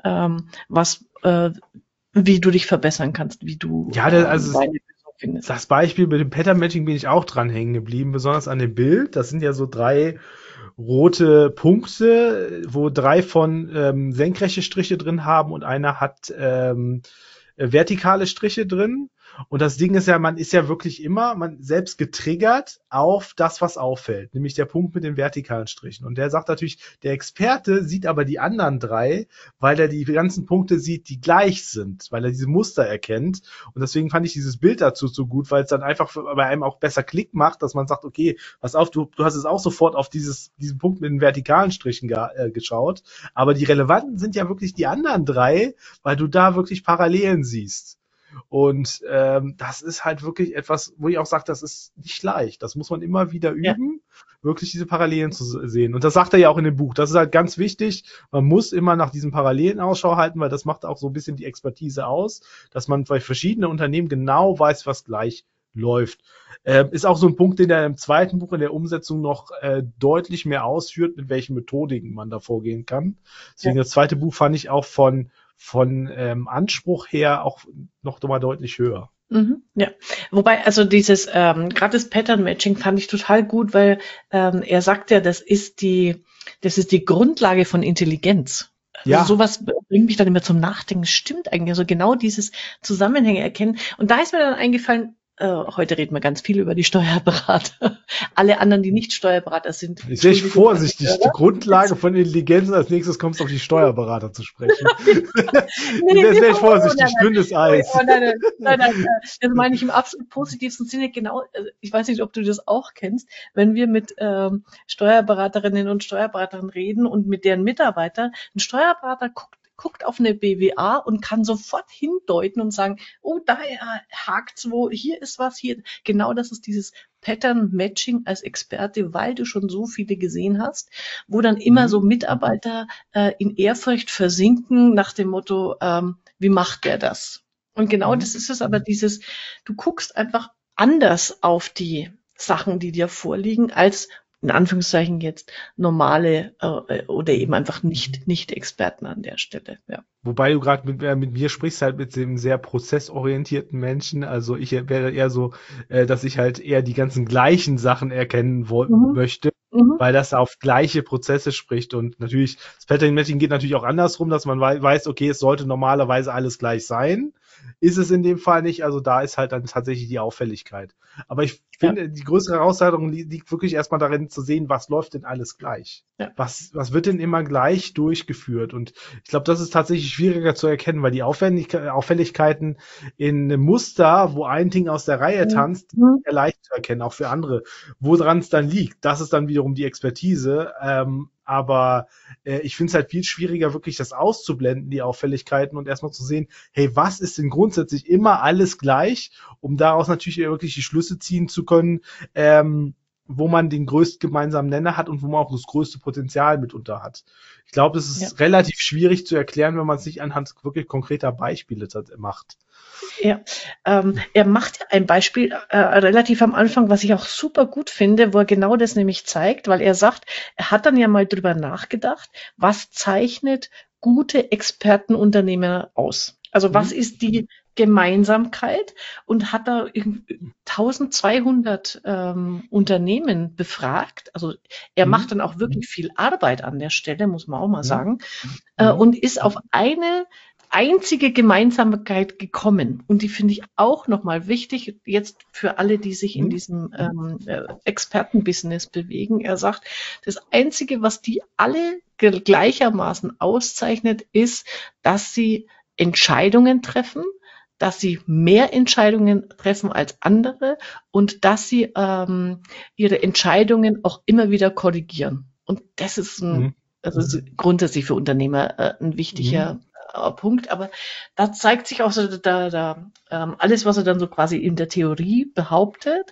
wie du dich verbessern kannst, wie du deine Lösung findest. Das Beispiel mit dem Pattern-Matching bin ich auch dran hängen geblieben, besonders an dem Bild. Das sind ja so 3 rote Punkte, wo 3 von senkrechte Striche drin haben und einer hat vertikale Striche drin. Und das Ding ist ja, man ist ja wirklich immer selbst getriggert auf das, was auffällt, nämlich der Punkt mit den vertikalen Strichen. Und der sagt natürlich, der Experte sieht aber die anderen 3, weil er die ganzen Punkte sieht, die gleich sind, weil er diese Muster erkennt. Und deswegen fand ich dieses Bild dazu so gut, weil es dann einfach bei einem auch besser Klick macht, dass man sagt, okay, pass auf, du hast es auch sofort auf diesen Punkt mit den vertikalen Strichen geschaut. Aber die relevanten sind ja wirklich die anderen 3, weil du da wirklich Parallelen siehst. Und das ist halt wirklich etwas, wo ich auch sage, das ist nicht leicht. Das muss man immer wieder üben, wirklich diese Parallelen zu sehen. Und das sagt er ja auch in dem Buch. Das ist halt ganz wichtig. Man muss immer nach diesen Parallelen Ausschau halten, weil das macht auch so ein bisschen die Expertise aus, dass man bei verschiedenen Unternehmen genau weiß, was gleich läuft. Ist auch so ein Punkt, den er im zweiten Buch in der Umsetzung noch deutlich mehr ausführt, mit welchen Methodiken man da vorgehen kann. Deswegen das zweite Buch fand ich auch von Anspruch her auch noch mal deutlich höher. Ja, wobei also dieses gerade das Pattern-Matching fand ich total gut, weil er sagt ja, das ist die Grundlage von Intelligenz. Ja. Also sowas bringt mich dann immer zum Nachdenken. Stimmt eigentlich. Also genau dieses Zusammenhänge erkennen. Und da ist mir dann eingefallen, Heute reden wir ganz viel über die Steuerberater. Alle anderen, die nicht Steuerberater sind. Jetzt wäre ich vorsichtig. Die Grundlage von Intelligenz, als nächstes kommst du auf die Steuerberater zu sprechen. Jetzt wäre ich vorsichtig. Dünnes Eis. Nein. Das meine ich im absolut positivsten Sinne. Genau, ich weiß nicht, ob du das auch kennst. Wenn wir mit Steuerberaterinnen und Steuerberatern reden und mit deren Mitarbeitern, ein Steuerberater guckt auf eine BWA und kann sofort hindeuten und sagen, oh, da hakt's wo, hier ist was, hier. Genau das ist dieses Pattern Matching als Experte, weil du schon so viele gesehen hast, wo dann immer so Mitarbeiter in Ehrfurcht versinken nach dem Motto, wie macht der das? Und genau das ist es aber dieses, du guckst einfach anders auf die Sachen, die dir vorliegen, als in Anführungszeichen jetzt normale oder eben einfach nicht Experten an der Stelle. Ja. Wobei du gerade mit mir sprichst, halt mit dem sehr prozessorientierten Menschen. Also ich wäre eher so, dass ich halt eher die ganzen gleichen Sachen erkennen möchte, weil das auf gleiche Prozesse spricht. Und natürlich, das Pattern Matching geht natürlich auch andersrum, dass man weiß, okay, es sollte normalerweise alles gleich sein. Ist es in dem Fall nicht, also da ist halt dann tatsächlich die Auffälligkeit. Aber ich finde, die größere Herausforderung liegt wirklich erstmal darin zu sehen, was läuft denn alles gleich? Ja. Was wird denn immer gleich durchgeführt? Und ich glaube, das ist tatsächlich schwieriger zu erkennen, weil die Auffälligkeiten in einem Muster, wo ein Ding aus der Reihe tanzt, sehr leicht zu erkennen, auch für andere. Woran es dann liegt, das ist dann wiederum die Expertise. Aber ich finde es halt viel schwieriger, wirklich das auszublenden, die Auffälligkeiten, und erstmal zu sehen, hey, was ist denn grundsätzlich immer alles gleich, um daraus natürlich wirklich die Schlüsse ziehen zu können, wo man den größten gemeinsamen Nenner hat und wo man auch das größte Potenzial mitunter hat. Ich glaube, es ist relativ schwierig zu erklären, wenn man es nicht anhand wirklich konkreter Beispiele macht. Ja, er macht ja ein Beispiel relativ am Anfang, was ich auch super gut finde, wo er genau das nämlich zeigt, weil er sagt, er hat dann ja mal drüber nachgedacht, was zeichnet gute Expertenunternehmer aus? Also was ist die Gemeinsamkeit, und hat da 1200 Unternehmen befragt. Also er macht dann auch wirklich viel Arbeit an der Stelle, muss man auch mal sagen, und ist auf eine einzige Gemeinsamkeit gekommen. Und die finde ich auch nochmal wichtig, jetzt für alle, die sich in diesem Expertenbusiness bewegen. Er sagt, das Einzige, was die alle gleichermaßen auszeichnet, ist, dass sie Entscheidungen treffen, dass sie mehr Entscheidungen treffen als andere und dass sie ihre Entscheidungen auch immer wieder korrigieren. Und das ist also grundsätzlich für Unternehmer ein wichtiger Punkt. Aber da zeigt sich auch so alles, was er dann so quasi in der Theorie behauptet,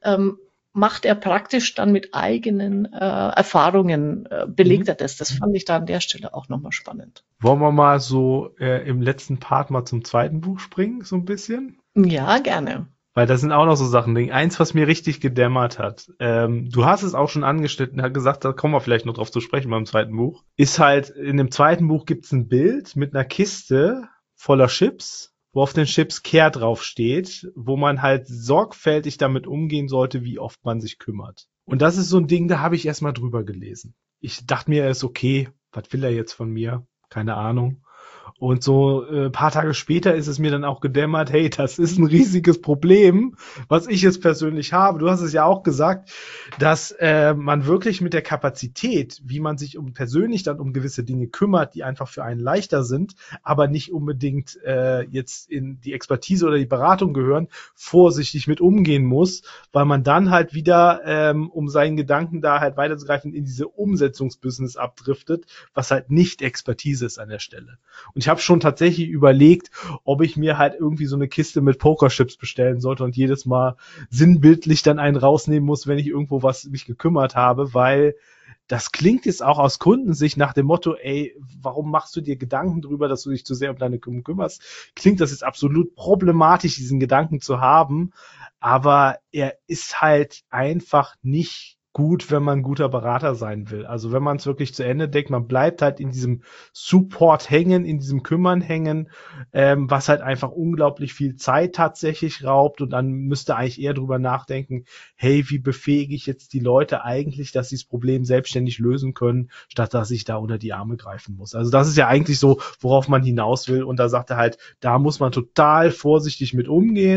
macht er praktisch dann mit eigenen Erfahrungen, belegt er das. Das fand ich da an der Stelle auch nochmal spannend. Wollen wir mal so im letzten Part mal zum zweiten Buch springen, so ein bisschen? Ja, gerne. Weil das sind auch noch so Sachen. Eins, was mir richtig gedämmert hat. Du hast es auch schon angeschnitten, hat gesagt, da kommen wir vielleicht noch drauf zu sprechen beim zweiten Buch. Ist halt, in dem zweiten Buch gibt's ein Bild mit einer Kiste voller Chips, wo auf den Chips Care drauf steht, wo man halt sorgfältig damit umgehen sollte, wie oft man sich kümmert. Und das ist so ein Ding, da habe ich erstmal drüber gelesen. Ich dachte mir, ist okay, was will er jetzt von mir? Keine Ahnung. Und so paar Tage später ist es mir dann auch gedämmert, hey, das ist ein riesiges Problem, was ich jetzt persönlich habe. Du hast es ja auch gesagt, dass man wirklich mit der Kapazität, wie man sich persönlich dann um gewisse Dinge kümmert, die einfach für einen leichter sind, aber nicht unbedingt jetzt in die Expertise oder die Beratung gehören, vorsichtig mit umgehen muss, weil man dann halt wieder, um seinen Gedanken da halt weiterzugreifen, in diese Umsetzungsbusiness abdriftet, was halt nicht Expertise ist an der Stelle. Und ich habe schon tatsächlich überlegt, ob ich mir halt irgendwie so eine Kiste mit Pokerchips bestellen sollte und jedes Mal sinnbildlich dann einen rausnehmen muss, wenn ich irgendwo was mich gekümmert habe, weil das klingt jetzt auch aus Kundensicht nach dem Motto, ey, warum machst du dir Gedanken drüber, dass du dich zu sehr um deine Kunden kümmerst? Klingt das jetzt absolut problematisch, diesen Gedanken zu haben, aber er ist halt einfach nicht gut, wenn man ein guter Berater sein will. Also wenn man es wirklich zu Ende denkt, man bleibt halt in diesem Support hängen, in diesem Kümmern hängen, was halt einfach unglaublich viel Zeit tatsächlich raubt, und dann müsste eigentlich eher drüber nachdenken, hey, wie befähige ich jetzt die Leute eigentlich, dass sie das Problem selbstständig lösen können, statt dass ich da unter die Arme greifen muss. Also das ist ja eigentlich so, worauf man hinaus will, und da sagt er halt, da muss man total vorsichtig mit umgehen.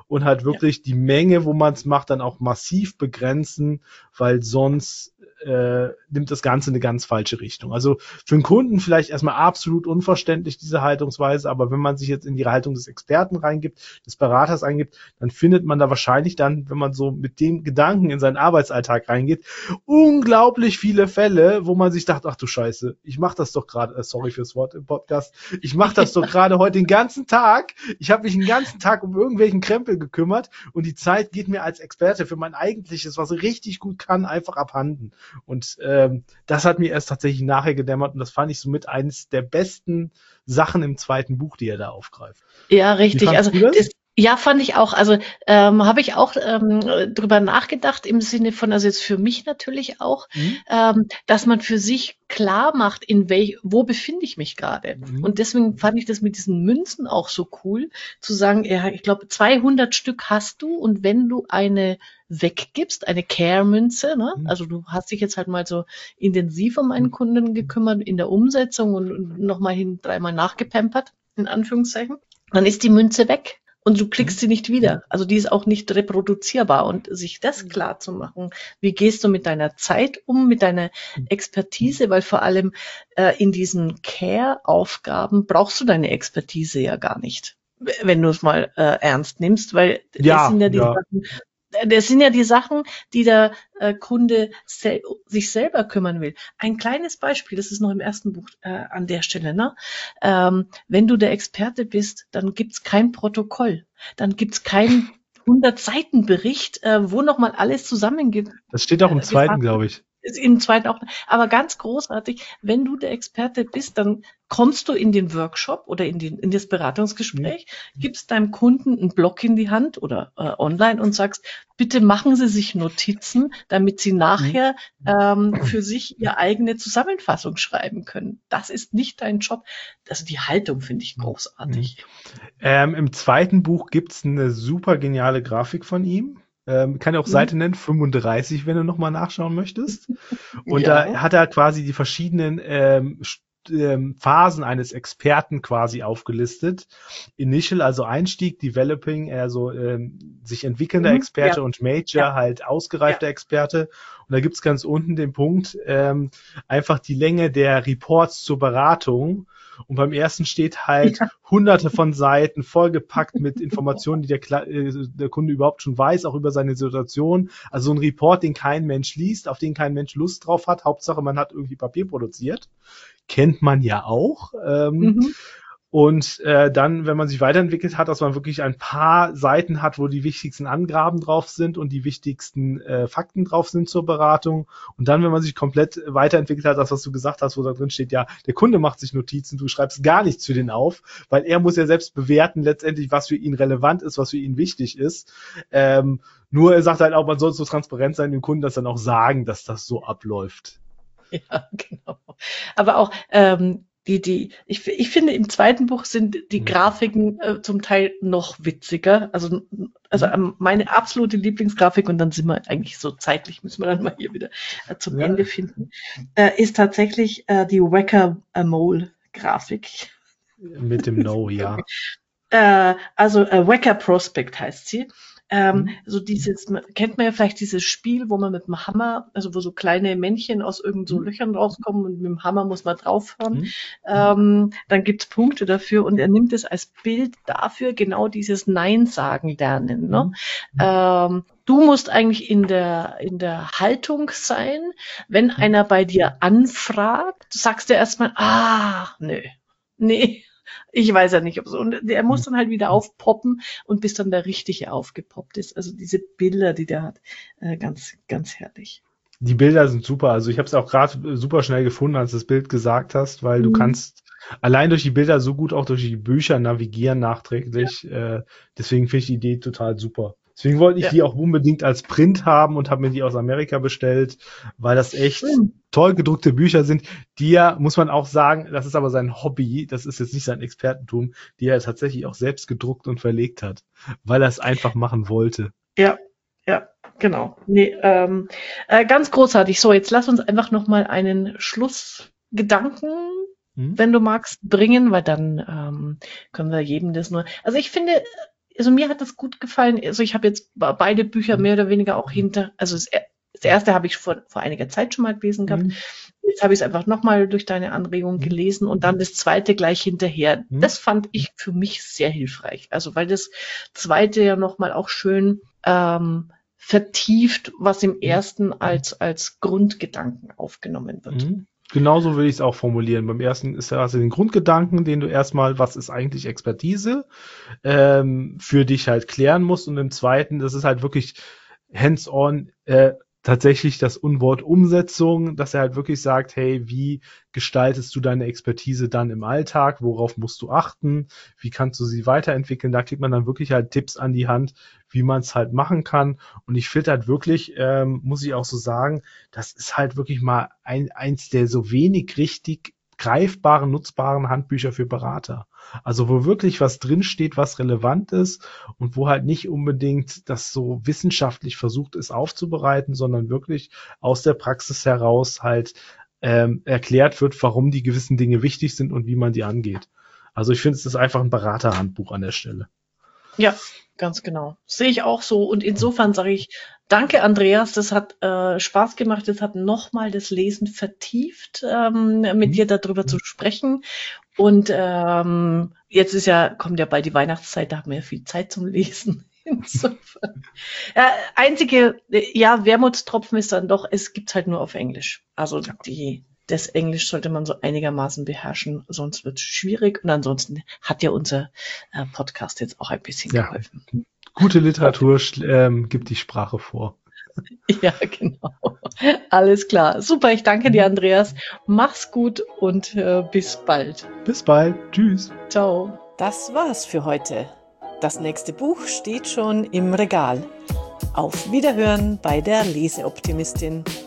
und halt wirklich die Menge, wo man es macht, dann auch massiv begrenzen, weil sonst nimmt das Ganze eine ganz falsche Richtung. Also für einen Kunden vielleicht erstmal absolut unverständlich, diese Haltungsweise, aber wenn man sich jetzt in die Haltung des Experten reingibt, des Beraters eingibt, dann findet man da wahrscheinlich dann, wenn man so mit dem Gedanken in seinen Arbeitsalltag reingeht, unglaublich viele Fälle, wo man sich dachte, ach du Scheiße, ich mache das doch gerade, sorry fürs Wort im Podcast, ich mache das doch gerade heute den ganzen Tag, ich habe mich den ganzen Tag um irgendwelchen Krempel gekümmert und die Zeit geht mir als Experte für mein eigentliches, was ich richtig gut kann, einfach abhanden. Und das hat mir erst tatsächlich nachher gedämmert und das fand ich somit eines der besten Sachen im zweiten Buch, die er da aufgreift. Ja, richtig. Also das? ja, fand ich auch. Also habe ich auch drüber nachgedacht im Sinne von, also jetzt für mich natürlich auch, dass man für sich klar macht, wo befinde ich mich gerade. Und deswegen fand ich das mit diesen Münzen auch so cool, zu sagen, ja, ich glaube 200 Stück hast du und wenn du eine weggibst, eine Care-Münze, ne? Also du hast dich jetzt halt mal so intensiv um einen Kunden gekümmert in der Umsetzung und nochmal 3-mal nachgepampert, in Anführungszeichen, dann ist die Münze weg. Und du kriegst sie nicht wieder. Also die ist auch nicht reproduzierbar. Und sich das klar zu machen, wie gehst du mit deiner Zeit um, mit deiner Expertise, weil vor allem in diesen Care-Aufgaben brauchst du deine Expertise ja gar nicht, wenn du es mal ernst nimmst, weil das sind ja die Sachen, die der Kunde sich selber kümmern will. Ein kleines Beispiel, das ist noch im ersten Buch an der Stelle, ne? Wenn du der Experte bist, dann gibt's kein Protokoll, dann gibt's keinen 100-Seiten-Bericht, wo nochmal alles zusammengeht. Das steht auch im zweiten, glaube ich. Im zweiten auch, aber ganz großartig, wenn du der Experte bist, dann kommst du in den Workshop oder in das Beratungsgespräch, gibst deinem Kunden einen Block in die Hand oder online und sagst, bitte machen Sie sich Notizen, damit Sie nachher für sich Ihre eigene Zusammenfassung schreiben können. Das ist nicht dein Job. Also die Haltung finde ich großartig. Im zweiten Buch gibt's eine super geniale Grafik von ihm. Kann ja auch Seite nennen, 35, wenn du nochmal nachschauen möchtest. Und da hat er quasi die verschiedenen Phasen eines Experten quasi aufgelistet. Initial, also Einstieg, Developing, also sich entwickelnder Experte und Major, halt ausgereifter Experte. Und da gibt's ganz unten den Punkt, einfach die Länge der Reports zur Beratung. Und beim ersten steht halt hunderte von Seiten vollgepackt mit Informationen, die der Kunde überhaupt schon weiß, auch über seine Situation. Also ein Report, den kein Mensch liest, auf den kein Mensch Lust drauf hat. Hauptsache, man hat irgendwie Papier produziert. Kennt man ja auch. Und dann, wenn man sich weiterentwickelt hat, dass man wirklich ein paar Seiten hat, wo die wichtigsten Angaben drauf sind und die wichtigsten Fakten drauf sind zur Beratung. Und dann, wenn man sich komplett weiterentwickelt hat, das, was du gesagt hast, wo da drin steht, ja, der Kunde macht sich Notizen, du schreibst gar nichts für den auf, weil er muss ja selbst bewerten letztendlich, was für ihn relevant ist, was für ihn wichtig ist. Nur er sagt halt auch, man soll so transparent sein, dem Kunden das dann auch sagen, dass das so abläuft. Ja, genau. Aber auch ich finde, im zweiten Buch sind die Grafiken zum Teil noch witziger. Also meine absolute Lieblingsgrafik, und dann sind wir eigentlich so zeitlich, müssen wir dann mal hier wieder zum Ende finden, ist tatsächlich die Whack-A-Mole-Grafik. Mit dem No, ja. Also Whack-A-Prospect heißt sie. So kennt man ja vielleicht dieses Spiel, wo man mit dem Hammer, also wo so kleine Männchen aus irgend so Löchern rauskommen und mit dem Hammer muss man draufhauen. Dann gibt's Punkte dafür und er nimmt es als Bild dafür, genau dieses Nein sagen lernen. Ne? Du musst eigentlich in der Haltung sein, wenn einer bei dir anfragt, sagst du erstmal, nee. Ich weiß ja nicht, ob so. Und der muss dann halt wieder aufpoppen und bis dann der Richtige aufgepoppt ist. Also diese Bilder, die der hat, ganz, ganz herrlich. Die Bilder sind super. Also ich habe es auch gerade super schnell gefunden, als du das Bild gesagt hast, weil du kannst allein durch die Bilder so gut auch durch die Bücher navigieren nachträglich. Ja. Deswegen finde ich die Idee total super. Deswegen wollte ich die auch unbedingt als Print haben und habe mir die aus Amerika bestellt, weil das echt toll gedruckte Bücher sind, die ja, muss man auch sagen, das ist aber sein Hobby, das ist jetzt nicht sein Expertentum, die er tatsächlich auch selbst gedruckt und verlegt hat, weil er es einfach machen wollte. Ja, genau. Nee, ganz großartig. So, jetzt lass uns einfach nochmal einen Schlussgedanken, wenn du magst, bringen, weil dann können wir jedem das nur. Also ich finde, also mir hat das gut gefallen. Also ich habe jetzt beide Bücher mehr oder weniger auch also das erste habe ich vor einiger Zeit schon mal gelesen gehabt. Jetzt habe ich es einfach nochmal durch deine Anregung gelesen und dann das zweite gleich hinterher. Das fand ich für mich sehr hilfreich. Also weil das zweite ja nochmal auch schön vertieft, was im ersten als Grundgedanken aufgenommen wird. Genauso würde ich es auch formulieren. Beim ersten ist ja also den Grundgedanken, den du erstmal, was ist eigentlich Expertise, für dich halt klären musst. Und im zweiten, das ist halt wirklich hands-on, tatsächlich das Unwort Umsetzung, dass er halt wirklich sagt, hey, wie gestaltest du deine Expertise dann im Alltag? Worauf musst du achten? Wie kannst du sie weiterentwickeln? Da kriegt man dann wirklich halt Tipps an die Hand, wie man es halt machen kann. Und ich finde halt wirklich, muss ich auch so sagen, das ist halt wirklich mal eins der so wenig richtig greifbaren, nutzbaren Handbücher für Berater. Also wo wirklich was drinsteht, was relevant ist und wo halt nicht unbedingt das so wissenschaftlich versucht ist aufzubereiten, sondern wirklich aus der Praxis heraus halt erklärt wird, warum die gewissen Dinge wichtig sind und wie man die angeht. Also ich finde, es ist einfach ein Beraterhandbuch an der Stelle. Ja, ganz genau. Sehe ich auch so. Und insofern sage ich, danke, Andreas. Das hat Spaß gemacht. Das hat nochmal das Lesen vertieft, mit dir darüber zu sprechen. Und jetzt kommt ja bald die Weihnachtszeit, da haben wir ja viel Zeit zum Lesen. Insofern. Einzige, Wermutstropfen ist dann doch, es gibt's halt nur auf Englisch. Also das Englisch sollte man so einigermaßen beherrschen, sonst wird es schwierig. Und ansonsten hat ja unser Podcast jetzt auch ein bisschen geholfen. Gute Literatur gibt die Sprache vor. Ja, genau. Alles klar. Super, ich danke dir, Andreas. Mach's gut und bis bald. Bis bald. Tschüss. Ciao. Das war's für heute. Das nächste Buch steht schon im Regal. Auf Wiederhören bei der Leseoptimistin.